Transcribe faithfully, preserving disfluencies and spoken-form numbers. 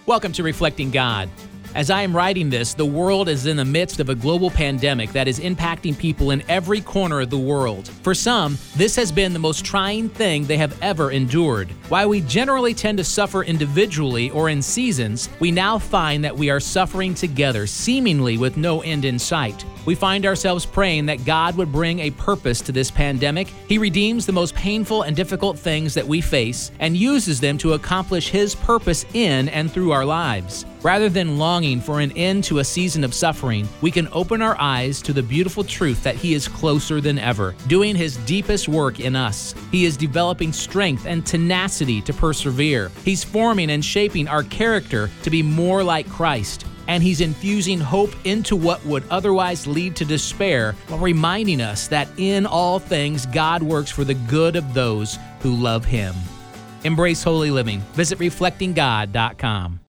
Welcome to Reflecting God. As I am writing this, the world is in the midst of a global pandemic that is impacting people in every corner of the world. For some, this has been the most trying thing they have ever endured. While we generally tend to suffer individually or in seasons, we now find that we are suffering together, seemingly with no end in sight. We find ourselves praying that God would bring a purpose to this pandemic. He redeems the most painful and difficult things that we face and uses them to accomplish His purpose in and through our lives. Rather than longing for an end to a season of suffering, we can open our eyes to the beautiful truth that He is closer than ever, doing His deepest work in us. He is developing strength and tenacity to persevere. He's forming and shaping our character to be more like Christ. And He's infusing hope into what would otherwise lead to despair, while reminding us that in all things God works for the good of those who love Him. Embrace holy living. Visit reflecting god dot com.